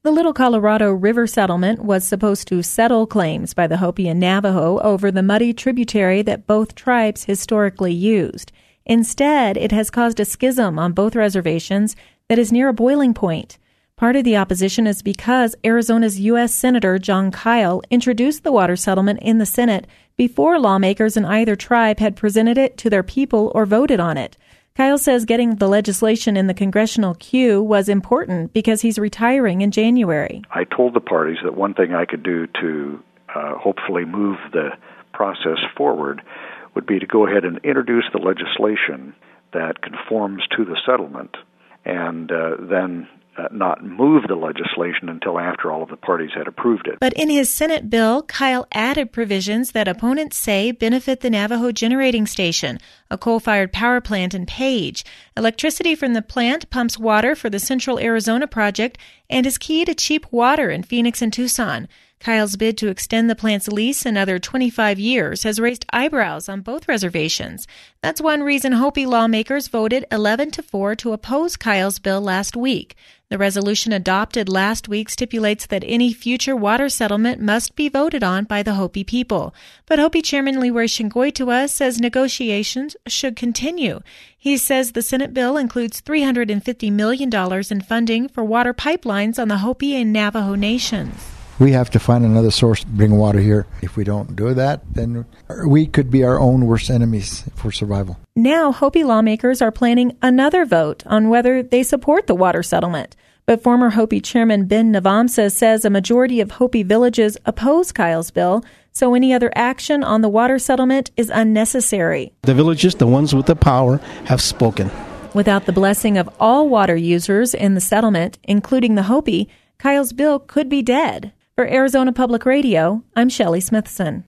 The Little Colorado River settlement was supposed to settle claims by the Hopi and Navajo over the muddy tributary that both tribes historically used. Instead, it has caused a schism on both reservations that is near a boiling point. Part of the opposition is because Arizona's U.S. Senator Jon Kyl introduced the water settlement in the Senate before lawmakers in either tribe had presented it to their people or voted on it. Kyl says getting the legislation in the congressional queue was important because he's retiring in January. I told the parties that one thing I could do to hopefully move the process forward would be to go ahead and introduce the legislation that conforms to the settlement and then not move the legislation until after all of the parties had approved it. But in his Senate bill, Kyl added provisions that opponents say benefit the Navajo Generating Station, a coal-fired power plant in Page. Electricity from the plant pumps water for the Central Arizona Project and is key to cheap water in Phoenix and Tucson. Kyl's bid to extend the plant's lease another 25 years has raised eyebrows on both reservations. That's one reason Hopi lawmakers voted 11-4 to oppose Kyl's bill last week. The resolution adopted last week stipulates that any future water settlement must be voted on by the Hopi people. But Hopi Chairman Leroy Shingoitua says negotiations should continue. He says the Senate bill includes $350 million in funding for water pipelines on the Hopi and Navajo nations. We have to find another source to bring water here. If we don't do that, then we could be our own worst enemies for survival. Now, Hopi lawmakers are planning another vote on whether they support the water settlement. But former Hopi Chairman Ben Navamsa says a majority of Hopi villages oppose Kyl's bill, so any other action on the water settlement is unnecessary. The villages, the ones with the power, have spoken. Without the blessing of all water users in the settlement, including the Hopi, Kyl's bill could be dead. For Arizona Public Radio, I'm Shelley Smithson.